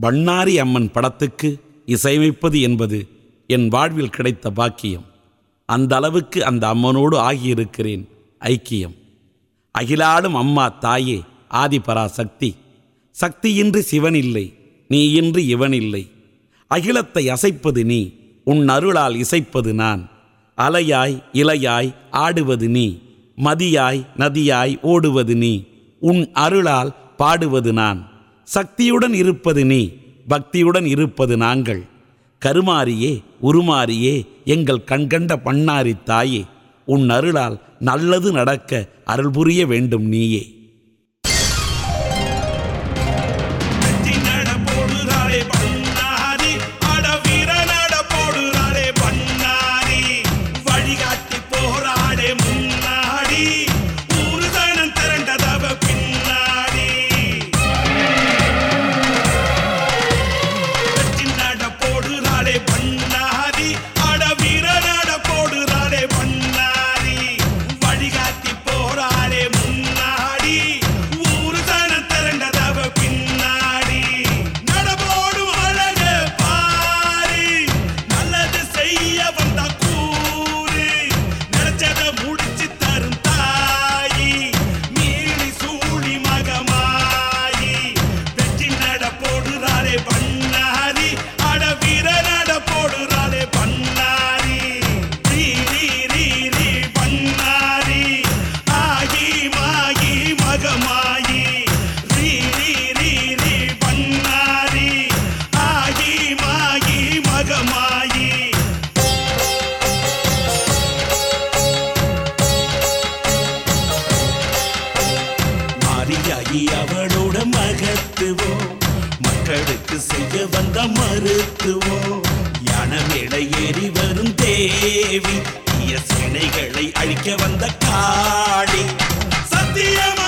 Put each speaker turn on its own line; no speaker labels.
பண்ணாரி அம்மன் படத்துக்கு இசையமைப்பது என்பது என் வாழ்வில் கிடைத்த பாக்கியம். அந்த அளவுக்கு அந்த அம்மனோடு ஆகியிருக்கிறேன் ஐக்கியம். அகிலாடும் அம்மா தாயே ஆதிபராசக்தி, சக்தியின்றி சிவன் இல்லை, நீ இன்றி இவன் இல்லை. அகிலத்தை அசைப்பது நீ, உன் அருளால் இசைப்பது நான். அலையாய் இலையாய் ஆடுவது நீ, மதியாய் நதியாய் ஓடுவது நீ, உன் அருளால் பாடுவது நான். சக்தியுடன் இருப்பது நீ, பக்தியுடன் இருப்பது நாங்கள். கருமாரியே உருமாரியே எங்கள் கண்கண்ட பண்ணாரி தாயே, உன் அருளால் நல்லது நடக்க அருள் புரிய வேண்டும் நீயே.
அவளோட மகத்துவோம், மக்களுக்கு செய்ய வந்த மருத்துவோம். யானமேடை ஏறி வரும் தேவி, தீய சேனைகளை அழிக்க வந்த காளி. சத்தியம்